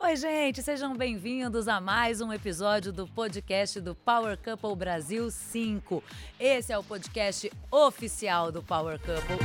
Oi, gente, sejam bem-vindos a mais um episódio do podcast do Power Couple Brasil 5. Esse é o podcast oficial do Power Couple.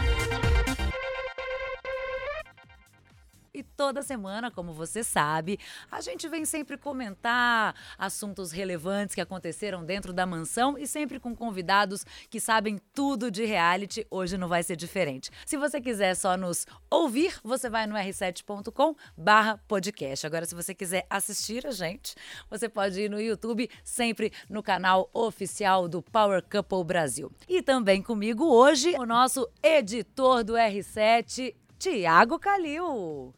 E toda semana, como você sabe, a gente vem sempre comentar assuntos relevantes que aconteceram dentro da mansão e sempre com convidados que sabem tudo de reality. Hoje não vai ser diferente. Se você quiser só nos ouvir, você vai no r7.com/podcast. Agora, se você quiser assistir a gente, você pode ir no YouTube, sempre no canal oficial do Power Couple Brasil. E também comigo hoje, o nosso editor do R7, Thiago Calil.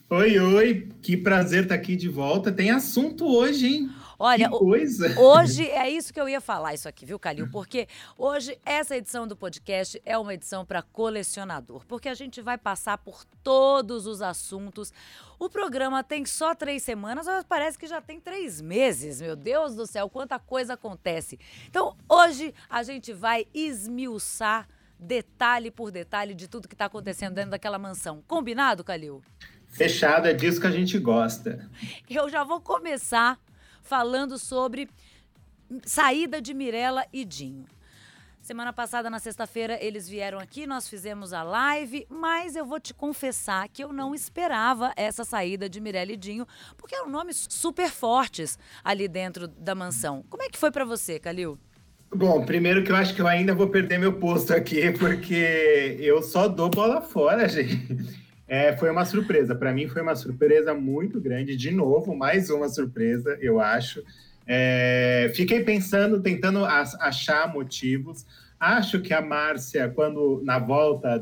Oi, que prazer estar aqui de volta. Tem assunto hoje, hein? Olha, que coisa! Hoje é isso que eu ia falar, isso aqui, viu, Calil? Porque hoje essa edição do podcast é uma edição para colecionador, porque a gente vai passar por todos os assuntos. O programa tem só 3 semanas, mas parece que já tem 3 meses. Meu Deus do céu, quanta coisa acontece. Então, hoje a gente vai esmiuçar detalhe por detalhe de tudo que está acontecendo dentro daquela mansão. Combinado, Calil? Fechado, é disso que a gente gosta. Eu já vou começar falando sobre saída de Mirella e Dinho. Semana passada, na sexta-feira, eles vieram aqui, nós fizemos a live, mas eu vou te confessar que eu não esperava essa saída de Mirella e Dinho, porque eram nomes super fortes ali dentro da mansão. Como é que foi pra você, Calil? Bom, primeiro que eu acho que eu ainda vou perder meu posto aqui, porque eu só dou bola fora, gente. Foi uma surpresa. Para mim foi uma surpresa muito grande. De novo, mais uma surpresa, eu acho. Fiquei pensando, tentando achar motivos. Acho que a Márcia, quando na volta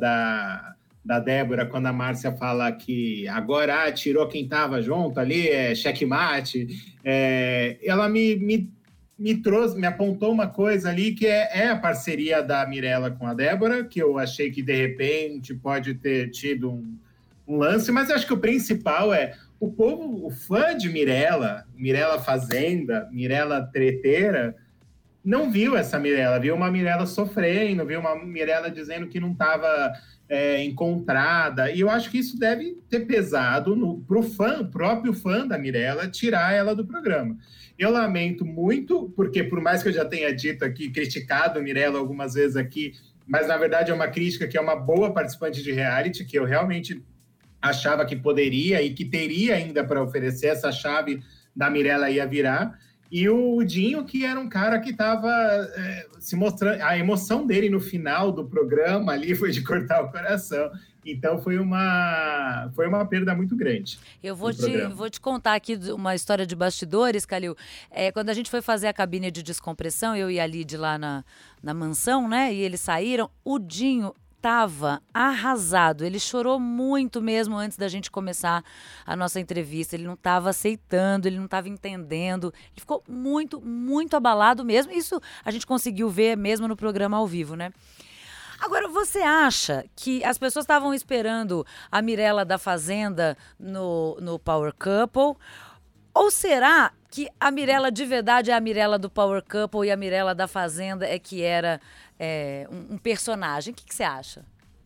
da Débora, quando a Márcia fala que agora tirou quem estava junto ali, checkmate, ela me trouxe, me apontou uma coisa ali que é a parceria da Mirella com a Débora, que eu achei que de repente pode ter tido um lance, mas eu acho que o principal é o povo, o fã de Mirella Fazenda, Mirella treteira, não viu essa Mirella, viu uma Mirella sofrendo, viu uma Mirella dizendo que não estava encontrada, e eu acho que isso deve ter pesado pro próprio fã da Mirella, tirar ela do programa. Eu lamento muito, porque por mais que eu já tenha dito aqui, criticado a Mirella algumas vezes aqui, mas na verdade é uma crítica que é uma boa participante de reality, que eu realmente achava que poderia e que teria ainda para oferecer, essa chave da Mirella ia virar. E o Dinho, que era um cara que estava se mostrando... A emoção dele no final do programa ali foi de cortar o coração. Então foi uma perda muito grande. Eu vou te contar aqui uma história de bastidores, Calil. Quando a gente foi fazer a cabine de descompressão, eu e a Lid lá na mansão, né? E eles saíram, o Dinho estava arrasado, ele chorou muito mesmo antes da gente começar a nossa entrevista, ele não estava aceitando, ele não estava entendendo, ele ficou muito, muito abalado mesmo, isso a gente conseguiu ver mesmo no programa ao vivo, né? Agora, você acha que as pessoas estavam esperando a Mirella da Fazenda no Power Couple, ou será que a Mirella de verdade é a Mirella do Power Couple e a Mirella da Fazenda é que era um personagem? O que você acha?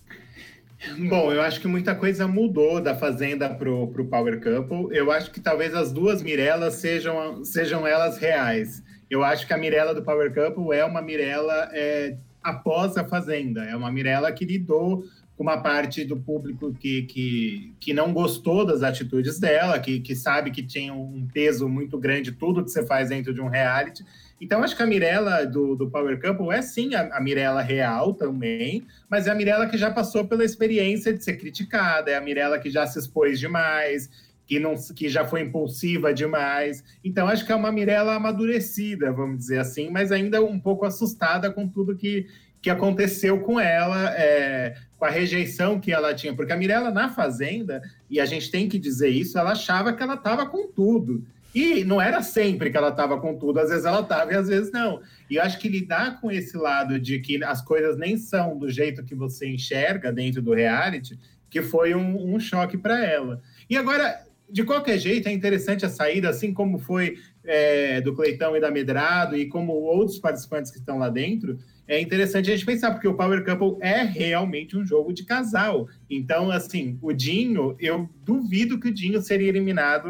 Bom, eu acho que muita coisa mudou da Fazenda pro Power Couple. Eu acho que talvez as duas Mirellas sejam elas reais. Eu acho que a Mirella do Power Couple é uma Mirella após a Fazenda. É uma Mirella que lidou com uma parte do público que não gostou das atitudes dela, que sabe que tinha um peso muito grande tudo que você faz dentro de um reality. Então, acho que a Mirella do Power Couple é sim a Mirella real também, mas é a Mirella que já passou pela experiência de ser criticada, é a Mirella que já se expôs demais, que já foi impulsiva demais. Então, acho que é uma Mirella amadurecida, vamos dizer assim, mas ainda um pouco assustada com tudo que aconteceu com ela, com a rejeição que ela tinha. Porque a Mirella, na Fazenda, e a gente tem que dizer isso, ela achava que ela estava com tudo. E não era sempre que ela estava com tudo, às vezes ela estava e às vezes não. E eu acho que lidar com esse lado de que as coisas nem são do jeito que você enxerga dentro do reality, que foi um choque para ela. E agora, de qualquer jeito, é interessante a saída, assim como foi do Cleitão e da Medrado, e como outros participantes que estão lá dentro, é interessante a gente pensar, porque o Power Couple é realmente um jogo de casal. Então, assim, o Dinho, eu duvido que o Dinho seria eliminado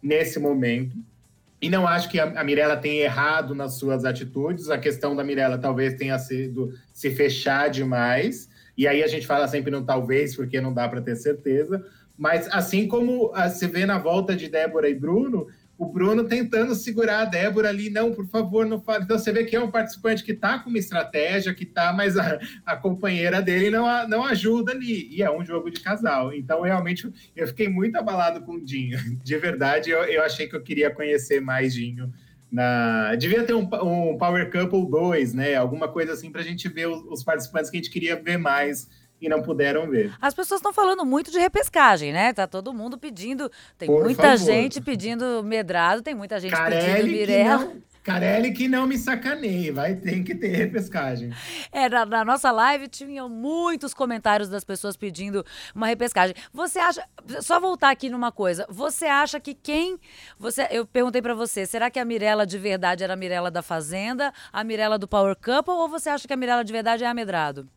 nesse momento. E não acho que a Mirella tenha errado nas suas atitudes. A questão da Mirella talvez tenha sido se fechar demais. E aí a gente fala sempre no talvez, porque não dá para ter certeza. Mas assim como se vê na volta de Débora e Bruno, o Bruno tentando segurar a Débora ali, não, por favor, não fale. Então você vê que é um participante que está com uma estratégia, que está, mas a companheira dele não ajuda ali. E é um jogo de casal. Então, realmente, eu fiquei muito abalado com o Dinho. De verdade, eu achei que eu queria conhecer mais Dinho. Devia ter um Power Couple 2, né? Alguma coisa assim para a gente ver os participantes que a gente queria ver mais e não puderam ver. As pessoas estão falando muito de repescagem, né? Tá todo mundo pedindo, tem Por muita favor. gente pedindo Medrado, tem muita gente pedindo Mirella. Carelli que não me sacaneie, tem que ter repescagem. Na nossa live tinham muitos comentários das pessoas pedindo uma repescagem. Você acha, só voltar aqui numa coisa, você acha que eu perguntei pra você, será que a Mirella de verdade era a Mirella da Fazenda, a Mirella do Power Couple, ou você acha que a Mirella de verdade é a Medrado?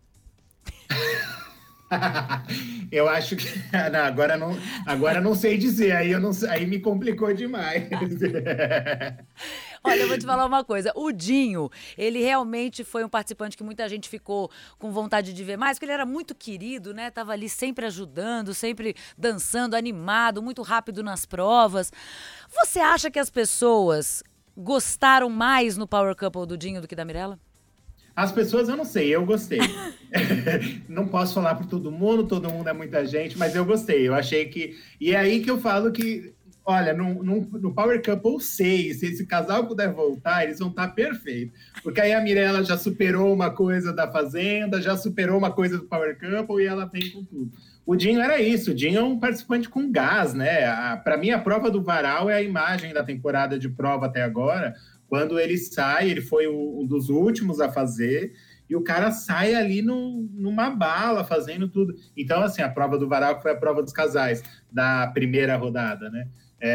Eu acho que agora não sei dizer, aí me complicou demais. Olha, eu vou te falar uma coisa, o Dinho, ele realmente foi um participante que muita gente ficou com vontade de ver mais, porque ele era muito querido, né? Tava ali sempre ajudando, sempre dançando, animado, muito rápido nas provas. Você acha que as pessoas gostaram mais no Power Couple do Dinho do que da Mirella? As pessoas, eu não sei, eu gostei. Não posso falar por todo mundo é muita gente, mas eu gostei. Eu achei que... E é aí que eu falo que, olha, no Power Couple 6, se esse casal puder voltar, eles vão estar perfeitos. Porque aí a Mirella já superou uma coisa da Fazenda, já superou uma coisa do Power Couple e ela vem com tudo. O Dinho era isso, o Dinho é um participante com gás, né? Para mim, a prova do varal é a imagem da temporada de prova até agora. Quando ele sai, ele foi um dos últimos a fazer, e o cara sai ali numa bala, fazendo tudo. Então, assim, a prova do varal foi a prova dos casais, da primeira rodada, né?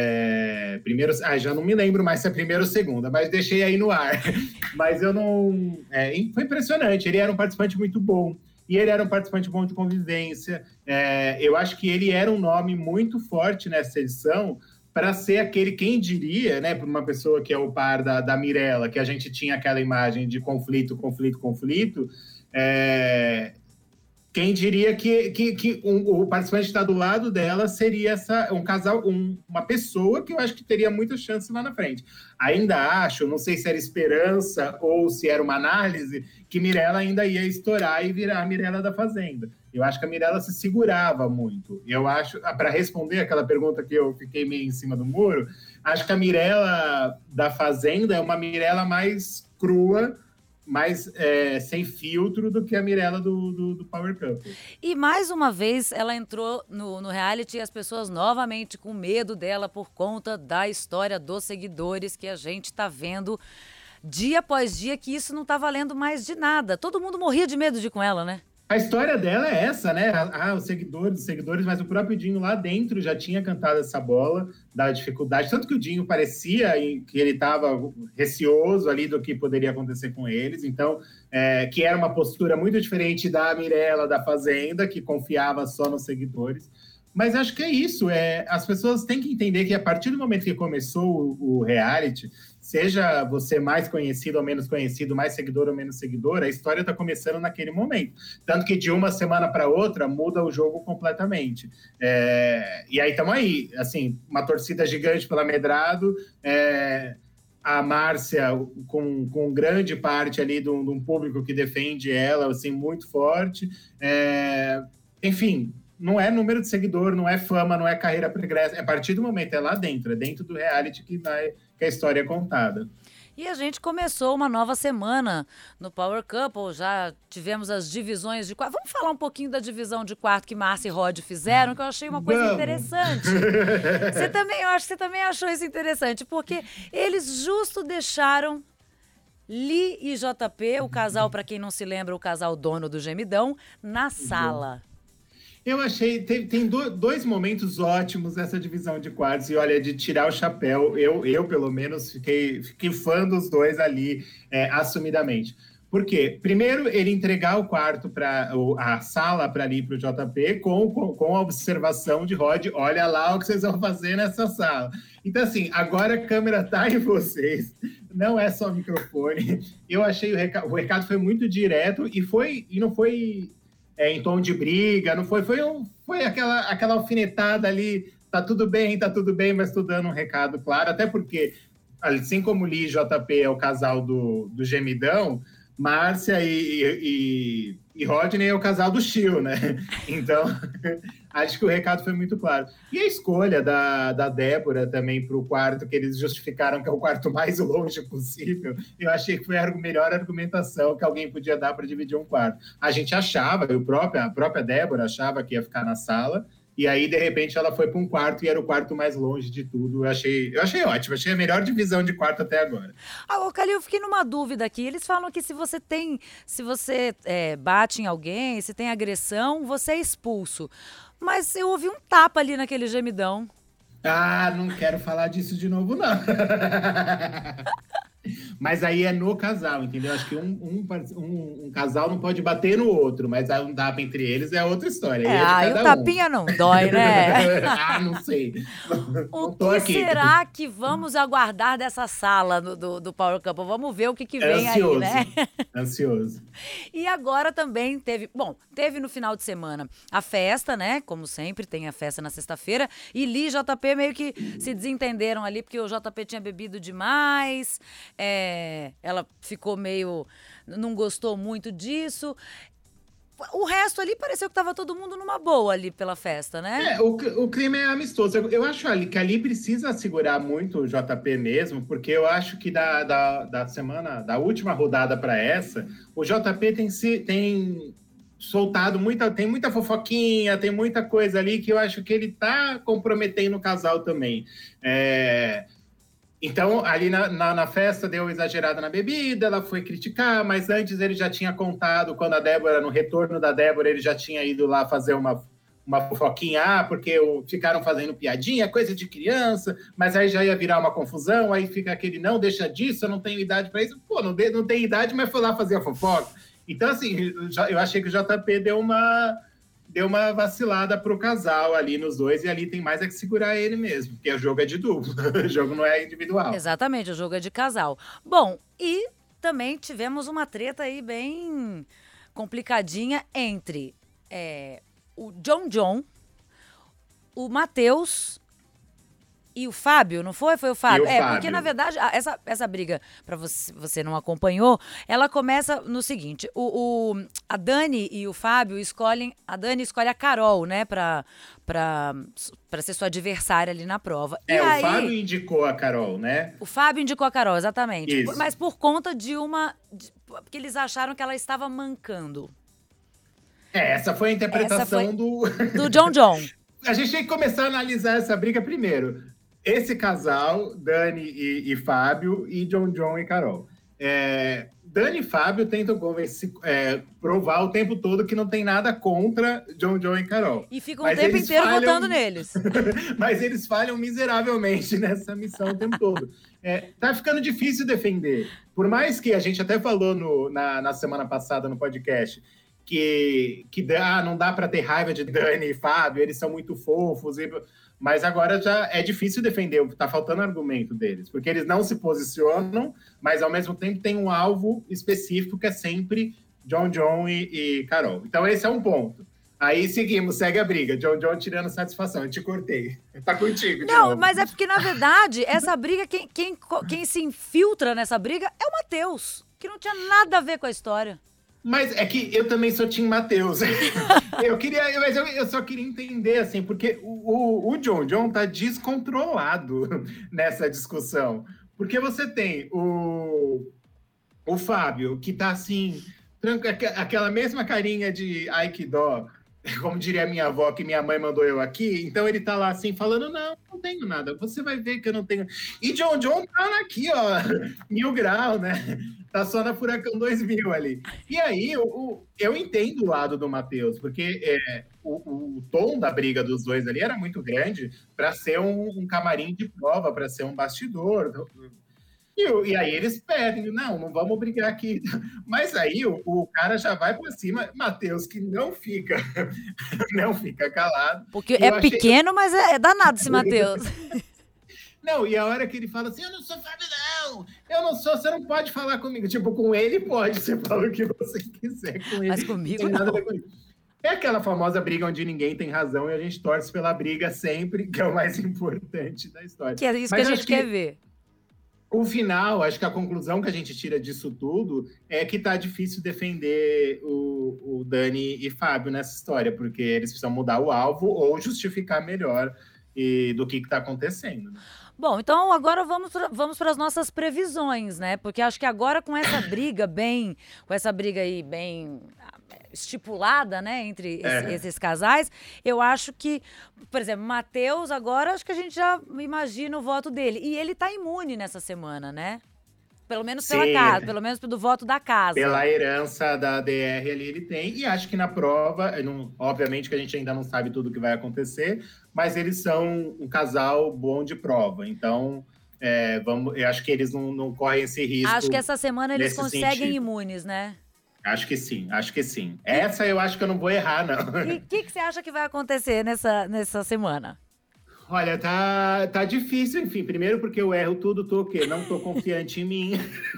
Já não me lembro mais se é a primeira ou segunda, mas deixei aí no ar. Mas eu não... foi impressionante, ele era um participante muito bom. E ele era um participante bom de convivência. Eu acho que ele era um nome muito forte nessa edição, para ser aquele, quem diria, né, para uma pessoa que é o par da Mirella, que a gente tinha aquela imagem de conflito, quem diria que o participante que está do lado dela seria um casal, uma pessoa que eu acho que teria muita chance lá na frente. Ainda acho, não sei se era esperança ou se era uma análise, que Mirella ainda ia estourar e virar a Mirella da Fazenda. Eu acho que a Mirella se segurava muito. Eu acho, para responder aquela pergunta que eu fiquei meio em cima do muro, acho que a Mirella da Fazenda é uma Mirella mais crua, mais sem filtro do que a Mirella do Power Couple. E mais uma vez ela entrou no reality e as pessoas novamente com medo dela por conta da história dos seguidores que a gente tá vendo dia após dia, que isso não tá valendo mais de nada. Todo mundo morria de medo de ir com ela, né? A história dela é essa, né? Os seguidores, mas o próprio Dinho lá dentro já tinha cantado essa bola da dificuldade. Tanto que o Dinho parecia que ele estava receoso ali do que poderia acontecer com eles. Então, que era uma postura muito diferente da Mirella da Fazenda, que confiava só nos seguidores. Mas acho que é isso. As pessoas têm que entender que a partir do momento que começou o reality, seja você mais conhecido ou menos conhecido, mais seguidor ou menos seguidor, a história está começando naquele momento. Tanto que de uma semana para outra muda o jogo completamente. E aí estamos aí, assim, uma torcida gigante pela Medrado, a Márcia com grande parte ali de um público que defende ela, assim, muito forte. Enfim... Não é número de seguidor, não é fama, não é carreira pregressa. A partir do momento, é lá dentro, é dentro do reality que a história é contada. E a gente começou uma nova semana no Power Couple, já tivemos as divisões de quarto. Vamos falar um pouquinho da divisão de quarto que Márcia e Rod fizeram, que eu achei uma coisa interessante. Eu acho que você também achou isso interessante, porque eles justo deixaram Li e JP, o casal, para quem não se lembra, o casal dono do Gemidão, na sala. Eu achei, tem dois momentos ótimos nessa divisão de quartos, e olha, de tirar o chapéu, eu pelo menos, fiquei fã dos dois ali, assumidamente. Por quê? Primeiro, ele entregar o quarto para a sala para ali para o JP com a observação de Rod, olha lá o que vocês vão fazer nessa sala. Então, assim, agora a câmera está em vocês, não é só microfone. Eu achei o recado foi muito direto e não foi em tom de briga, não foi aquela alfinetada ali, tá tudo bem, mas tô dando um recado claro, até porque, assim como Lee e JP é o casal do gemidão, Márcia e Rodney é o casal do Chill, né? Então, acho que o recado foi muito claro. E a escolha da Débora também para o quarto, que eles justificaram que é o quarto mais longe possível, eu achei que foi a melhor argumentação que alguém podia dar para dividir um quarto. A gente achava, a própria Débora achava que ia ficar na sala, e aí, de repente, ela foi para um quarto e era o quarto mais longe de tudo. Eu achei ótimo, achei a melhor divisão de quarto até agora. Calil, eu fiquei numa dúvida aqui. Eles falam que se você bate em alguém, se tem agressão, você é expulso. Mas eu ouvi um tapa ali naquele gemidão. Ah, não quero falar disso de novo, não. Mas aí é no casal, entendeu? Acho que um casal não pode bater no outro, mas aí um tapa entre eles é outra história. E o tapinha não dói, né? Não sei. O que será que vamos aguardar dessa sala do Power Couple? Vamos ver o que vem aí, né? Ansioso. E agora também teve no final de semana a festa, né? Como sempre, tem a festa na sexta-feira. E Lee e JP meio que se desentenderam ali, porque o JP tinha bebido demais. Ela ficou não gostou muito disso. O resto ali pareceu que estava todo mundo numa boa ali pela festa, né? O clima é amistoso. Eu acho que ali precisa segurar muito o JP mesmo, porque eu acho que da última rodada para essa, o JP tem soltado tem muita fofoquinha, tem muita coisa ali que eu acho que ele tá comprometendo o casal também. Então, ali na festa, deu exagerada na bebida, ela foi criticar, mas antes ele já tinha contado, quando no retorno da Débora, ele já tinha ido lá fazer uma fofoquinha, porque ficaram fazendo piadinha, coisa de criança, mas aí já ia virar uma confusão, aí fica aquele, não, deixa disso, eu não tenho idade para isso. Pô, não tem idade, mas foi lá fazer a fofoca. Então, assim, eu achei que o JP deu uma vacilada pro casal ali nos dois, e ali tem mais que segurar ele mesmo, porque o jogo é de duplo, o jogo não é individual. Exatamente, o jogo é de casal. Bom, e também tivemos uma treta aí bem complicadinha entre o John, o Matheus e o Fábio, não foi? Foi o Fábio? Porque na verdade, essa briga, pra você não acompanhou, ela começa no seguinte, a Dani e o Fábio a Dani escolhe a Carol, né, pra ser sua adversária ali na prova. O Fábio indicou a Carol, né? O Fábio indicou a Carol, exatamente. Isso. Mas por conta porque eles acharam que ela estava mancando. Essa foi a interpretação do John. A gente tem que começar a analisar essa briga primeiro. Esse casal, Dani e Fábio, e John e Carol. Dani e Fábio tentam provar o tempo todo que não tem nada contra John e Carol. E ficam o tempo inteiro votando neles. Mas eles falham miseravelmente nessa missão o tempo todo. Tá ficando difícil defender. Por mais que a gente até falou na semana passada no podcast que não dá para ter raiva de Dani e Fábio, eles são muito fofos, mas agora já é difícil defender, tá faltando argumento deles, porque eles não se posicionam, mas ao mesmo tempo tem um alvo específico que é sempre John e Carol. Então esse é um ponto. Aí segue a briga, John tirando satisfação, eu te cortei. Tá contigo de novo. Mas é porque, na verdade, essa briga, quem se infiltra nessa briga é o Matheus, que não tinha nada a ver com a história. Mas é que eu também sou Tim Matheus. eu só queria entender, assim, porque o John tá descontrolado nessa discussão. Porque você tem o Fábio, que tá assim, aquela mesma carinha de ai que dó, como diria a minha avó, que minha mãe mandou eu aqui. Então ele tá lá assim, falando, não tenho nada, você vai ver que eu não tenho. E John tá aqui, ó, 1000 graus, né? Tá só na Furacão 2000 ali. E aí, eu entendo o lado do Matheus, porque o tom da briga dos dois ali era muito grande para ser um camarim de prova, para ser um bastidor. E aí eles pedem, não vamos brigar aqui. Mas aí o cara já vai para cima, Matheus, que não fica, não fica calado. Porque E é eu achei. pequeno, mas é danado esse Matheus. Não, e a hora que ele fala assim, eu não sou Fábio, não! Eu não sou, você não pode falar comigo. Tipo, com ele pode, você fala o que você quiser com ele. Mas comigo não tem nada a ver não. comigo. É aquela famosa briga onde ninguém tem razão e a gente torce pela briga sempre, que é o mais importante da história. Que é isso que Mas a acho gente quer ver. o final, acho que a conclusão que a gente tira disso tudo é que tá difícil defender o Dani e Fábio nessa história, porque eles precisam mudar o alvo ou justificar melhor do que está acontecendo. Né? Bom, então agora vamos para as nossas previsões, né? Porque acho que agora com essa briga aí bem estipulada, né, entre esses casais, eu acho que, por exemplo, Matheus agora, acho que a gente já imagina o voto dele. E ele tá imune nessa semana, né? Pelo menos pela casa, pelo menos do voto da casa. Pela herança da DR ali ele tem, e acho que na prova, obviamente que a gente ainda não sabe tudo o que vai acontecer, mas eles são um casal bom de prova, então eu acho que eles não correm esse risco. Acho que essa semana eles conseguem sentido. Imunes, né? Acho que sim. Essa eu acho que eu não vou errar, não. E o que você acha que vai acontecer nessa semana? Olha, tá difícil, enfim. Primeiro porque eu erro tudo, não tô confiante em mim.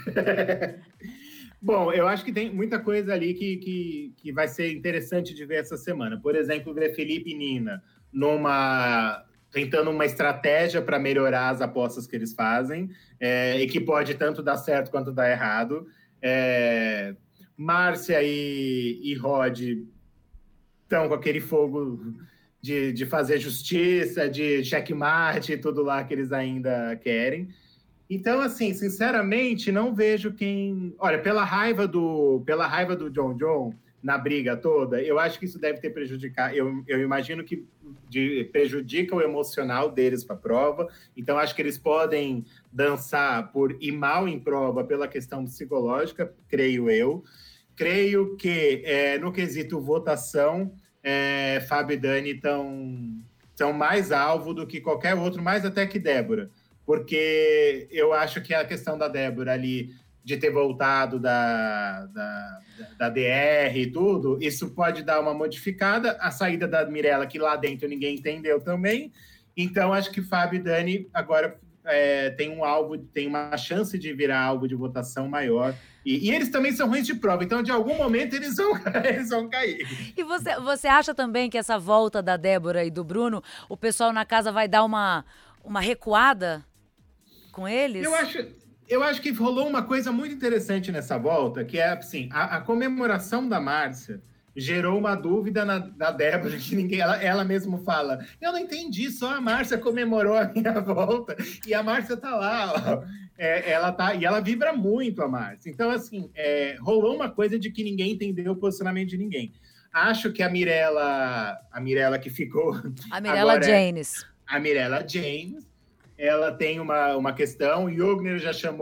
Bom, eu acho que tem muita coisa ali que vai ser interessante de ver essa semana. Por exemplo, ver Felipe e Nina tentando uma estratégia para melhorar as apostas que eles fazem, e que pode tanto dar certo quanto dar errado. Márcia e Rod estão com aquele fogo de fazer justiça, de checkmate e tudo lá que eles ainda querem. Então, assim, sinceramente, não vejo quem... Olha, pela raiva do John na briga toda, eu acho que isso deve ter prejudicado... Eu imagino que prejudica o emocional deles para a prova. Então, acho que eles podem dançar por ir mal em prova pela questão psicológica, creio eu. Creio que, no quesito votação, Fábio e Dani são mais alvo do que qualquer outro, mais até que Débora. Porque eu acho que a questão da Débora ali, de ter voltado da DR e tudo, isso pode dar uma modificada. A saída da Mirella, que lá dentro ninguém entendeu também. Então, acho que Fábio e Dani agora tem uma chance de virar alvo de votação maior. E eles também são ruins de prova, então de algum momento eles vão cair. E você acha também que essa volta da Débora e do Bruno, o pessoal na casa vai dar uma recuada com eles? Eu acho que rolou uma coisa muito interessante nessa volta, que é assim, a comemoração da Márcia gerou uma dúvida na Débora, que ela mesma fala, eu não entendi, só a Márcia comemorou a minha volta, e a Márcia tá lá, ó. E ela vibra muito, a Márcia. Então, assim, rolou uma coisa de que ninguém entendeu o posicionamento de ninguém. Acho que a Mirella que ficou... A Mirella Janes. A Mirella Janes, ela tem uma questão, o Jogner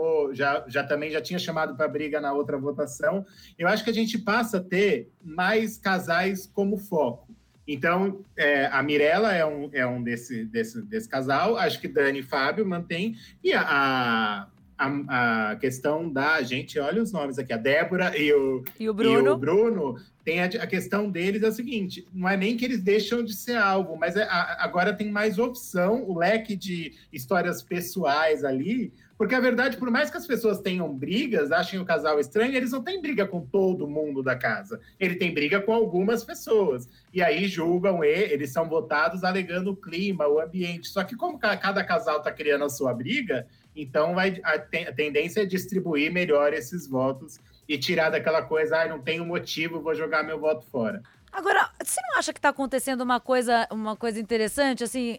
também já tinha chamado para briga na outra votação. Eu acho que a gente passa a ter mais casais como foco. Então, a Mirella é um desse casal, acho que Dani e Fábio mantém, e a questão da gente, olha os nomes aqui, a Débora e o Bruno, tem a questão deles é o seguinte, não é nem que eles deixam de ser alvo, mas agora tem mais opção, o leque de histórias pessoais ali, porque a verdade, por mais que as pessoas tenham brigas, achem o casal estranho, eles não têm briga com todo mundo da casa, ele tem briga com algumas pessoas, e aí julgam eles são votados alegando o clima, o ambiente, só que como cada casal está criando a sua briga, então a tendência é distribuir melhor esses votos e tirar daquela coisa, não tenho motivo, vou jogar meu voto fora. Agora, você não acha que está acontecendo uma coisa interessante, assim,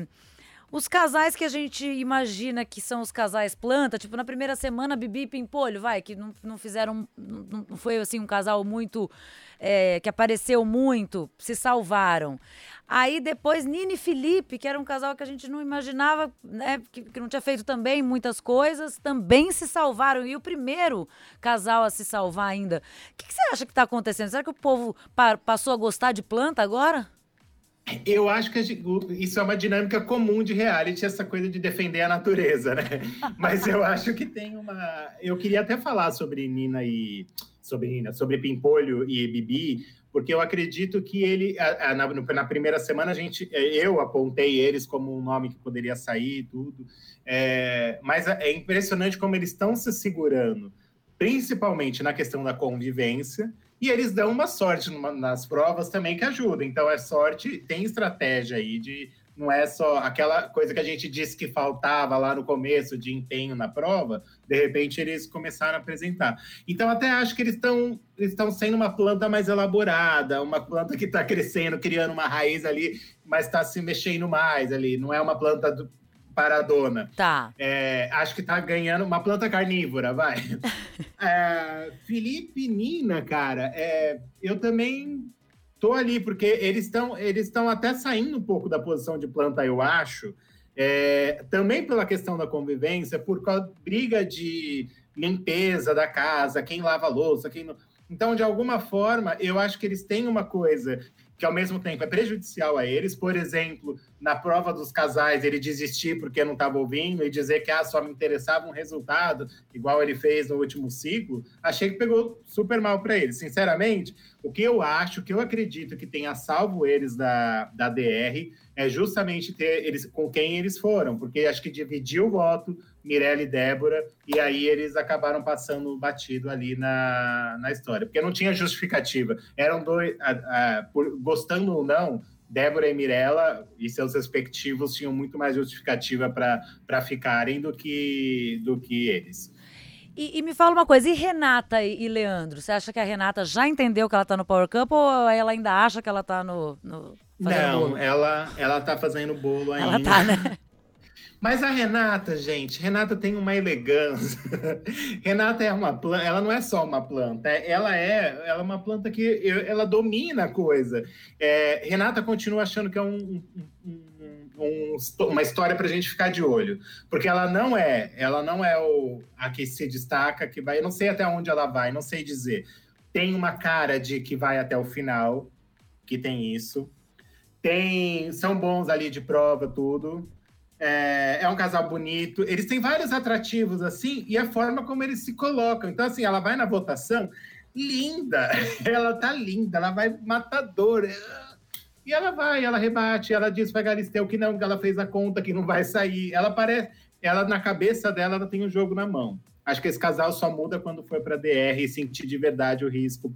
os casais que a gente imagina que são os casais planta, tipo, na primeira semana, Bibi e Pimpolho, que não fizeram, não foi assim um casal muito, que apareceu muito, se salvaram. Aí depois Nina e Felipe, que era um casal que a gente não imaginava, né, que não tinha feito também muitas coisas, também se salvaram. E o primeiro casal a se salvar ainda. O que você acha que está acontecendo? Será que o povo passou a gostar de planta agora? Eu acho que isso é uma dinâmica comum de reality, essa coisa de defender a natureza, né? Mas eu acho que tem uma. Eu queria até falar sobre sobre Pimpolho e Bibi, porque eu acredito que na primeira semana eu apontei eles como um nome que poderia sair e tudo. Mas é impressionante como eles estão se segurando, principalmente na questão da convivência. E eles dão uma sorte nas provas também que ajuda. Então, é sorte, tem estratégia aí de. Não é só aquela coisa que a gente disse que faltava lá no começo de empenho na prova, de repente eles começaram a apresentar. Então, até acho que eles estão sendo uma planta mais elaborada, uma planta que está crescendo, criando uma raiz ali, mas está se mexendo mais ali. Não é uma planta paradona. Tá. Acho que tá ganhando uma planta carnívora, vai. Felipe e Nina, cara, eu também tô ali, porque eles estão até saindo um pouco da posição de planta, eu acho, também pela questão da convivência, por causa da briga de limpeza da casa, quem lava a louça, quem não... Então, de alguma forma, eu acho que eles têm uma coisa que, ao mesmo tempo, é prejudicial a eles. Por exemplo, na prova dos casais, ele desistir porque não estava ouvindo e dizer que só me interessava um resultado, igual ele fez no último ciclo. Achei que pegou super mal para eles. Sinceramente, o que eu acredito que tenha salvo eles da DR é justamente ter eles com quem eles foram, porque acho que dividiu o voto, Mirella e Débora, e aí eles acabaram passando batido ali na história, porque não tinha justificativa. Eram dois, gostando ou não, Débora e Mirella e seus respectivos tinham muito mais justificativa para ficarem do que eles. E me fala uma coisa, e Renata e Leandro? Você acha que a Renata já entendeu que ela tá no Power Cup ou ela ainda acha que ela tá no não, bolo? ela tá fazendo bolo ainda. Ela tá, né? Mas a Renata, gente, Renata tem uma elegância. Renata é uma planta, ela não é só uma planta, ela é uma planta que ela domina a coisa. Renata continua achando que é uma história para a gente ficar de olho, porque ela não é a que se destaca, que vai. Eu não sei até onde ela vai, não sei dizer. Tem uma cara de que vai até o final, que tem isso. São bons ali de prova, tudo. É um casal bonito. Eles têm vários atrativos, assim, e a forma como eles se colocam. Então, assim, ela vai na votação linda. Ela tá linda, ela vai matadora. E ela rebate, ela diz pra Galisteu que não, que ela fez a conta, que não vai sair. Ela na cabeça dela, ela tem o jogo na mão. Acho que esse casal só muda quando for pra DR e sentir de verdade o risco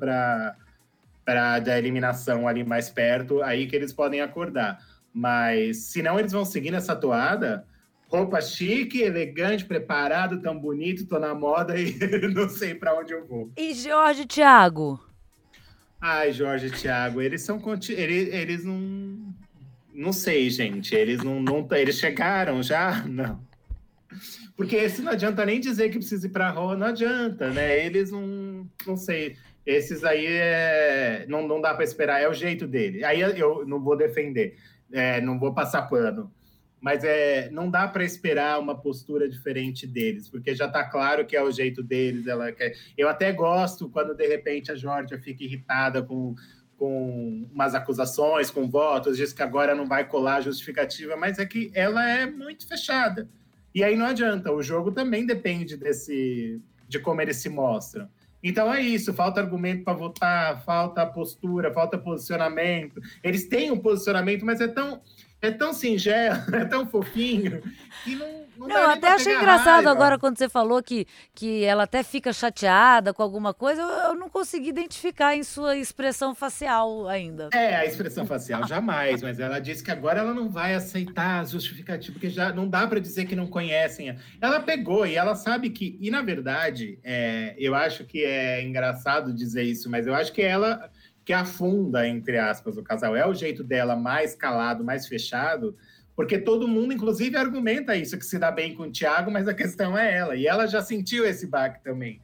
da eliminação ali mais perto, aí que eles podem acordar. Mas, se não, eles vão seguir nessa toada, roupa chique, elegante, preparado, tão bonito, tô na moda e não sei para onde eu vou. E Jorge e Thiago? Ai, Jorge e Thiago, eles são... Eles não... Não sei, gente. Eles não eles chegaram já? Não. Porque esse não adianta nem dizer que precisa ir pra rua, não adianta, né? Eles não sei... Esses aí não dá para esperar, é o jeito dele. Aí eu não vou defender, não vou passar pano. Mas não dá para esperar uma postura diferente deles, porque já está claro que é o jeito deles. Eu até gosto quando, de repente, a Georgia fica irritada com umas acusações, com votos, diz que agora não vai colar a justificativa, mas é que ela é muito fechada. E aí não adianta, o jogo também depende de como eles se mostram. Então é isso, falta argumento para votar, falta postura, falta posicionamento. Eles têm um posicionamento, mas é tão singelo, é tão fofinho, que não dá Eu nem até pra achei pegar engraçado raiva. agora quando você falou que ela até fica chateada com alguma coisa. Eu não consegui identificar em sua expressão facial ainda. A expressão facial jamais, mas ela disse que agora ela não vai aceitar a justificativa, porque já não dá para dizer que não conhecem. Ela pegou e ela sabe que, e na verdade, eu acho que é engraçado dizer isso, mas eu acho que ela que afunda, entre aspas, o casal. É o jeito dela mais calado, mais fechado, porque todo mundo, inclusive, argumenta isso, que se dá bem com o Thiago, mas a questão é ela. E ela já sentiu esse baque também.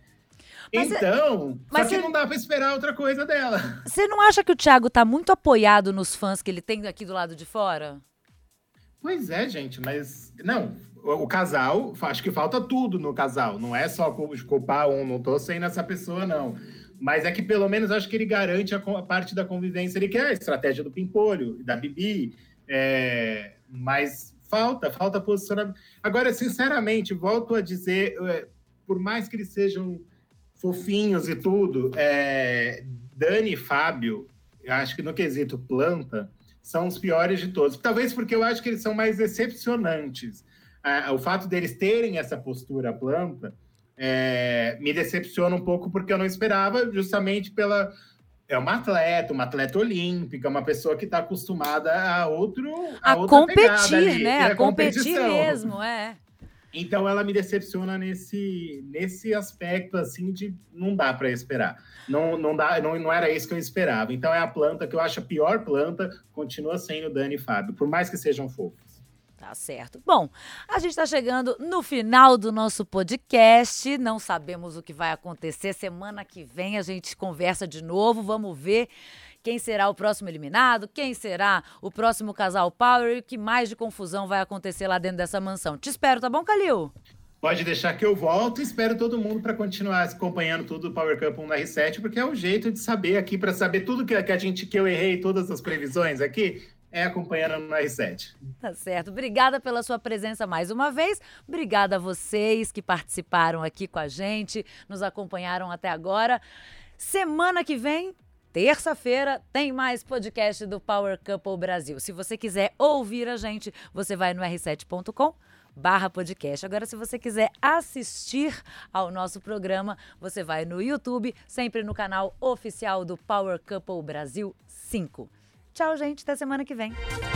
Só que não dá para esperar outra coisa dela. Você não acha que o Thiago tá muito apoiado nos fãs que ele tem aqui do lado de fora? Pois é, gente, mas... Não, o casal, acho que falta tudo no casal. Não é só culpar um, não tô sendo essa pessoa, não. Mas é que pelo menos acho que ele garante a parte da convivência ali, que é a estratégia do Pimpolho, da Bibi, mas falta posicionamento. Agora, sinceramente, volto a dizer, por mais que eles sejam fofinhos e tudo, Dani e Fábio, eu acho que no quesito planta, são os piores de todos. Talvez porque eu acho que eles são mais decepcionantes. O fato deles terem essa postura planta me decepciona um pouco, porque eu não esperava, justamente pela... É uma atleta olímpica, uma pessoa que está acostumada a outra competir, ali, né? A competir mesmo, Então ela me decepciona nesse aspecto, assim, de não dá para esperar. Não era isso que eu esperava. Então é a planta que eu acho a pior planta, continua sendo Dani e Fábio, por mais que sejam fofos. Tá certo. Bom, a gente está chegando no final do nosso podcast. Não sabemos o que vai acontecer. Semana que vem a gente conversa de novo. Vamos ver quem será o próximo eliminado, quem será o próximo casal Power e o que mais de confusão vai acontecer lá dentro dessa mansão. Te espero, tá bom, Calil? Pode deixar que eu volto e espero todo mundo para continuar acompanhando tudo do Power Couple na R7, porque é o jeito de saber aqui, para saber tudo que eu errei, todas as previsões aqui, acompanhando no R7. Tá certo. Obrigada pela sua presença mais uma vez. Obrigada a vocês que participaram aqui com a gente, nos acompanharam até agora. Semana que vem, terça-feira, tem mais podcast do Power Couple Brasil. Se você quiser ouvir a gente, você vai no r7.com/podcast. Agora, se você quiser assistir ao nosso programa, você vai no YouTube, sempre no canal oficial do Power Couple Brasil 5. Tchau, gente. Até semana que vem.